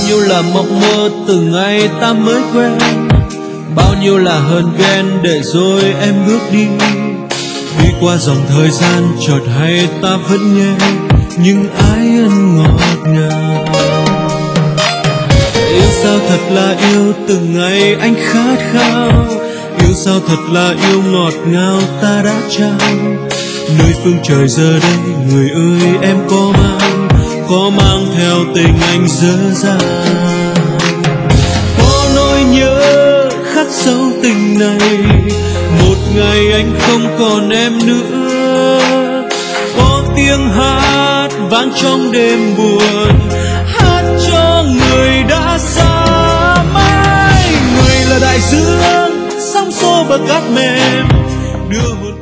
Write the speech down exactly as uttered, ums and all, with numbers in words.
nhiêu là mộng mơ từ ngày ta mới quen, bao nhiêu là hờn ghen để rồi em bước đi. Đi qua dòng thời gian chợt hay ta vẫn nghe những ái ân ngọt ngào. Yêu sao thật là yêu từng ngày anh khát khao, yêu sao thật là yêu ngọt ngào ta đã trao. Nơi phương trời giờ đây người ơi em có mang, có mang theo tình anh dở dang. Có nỗi nhớ khắc sâu tình này, một ngày anh không còn em nữa. Có tiếng hát vang trong đêm buồn, hát cho người đã xa mãi. Người là đại dương sóng xô bờ cát mềm đưa hồn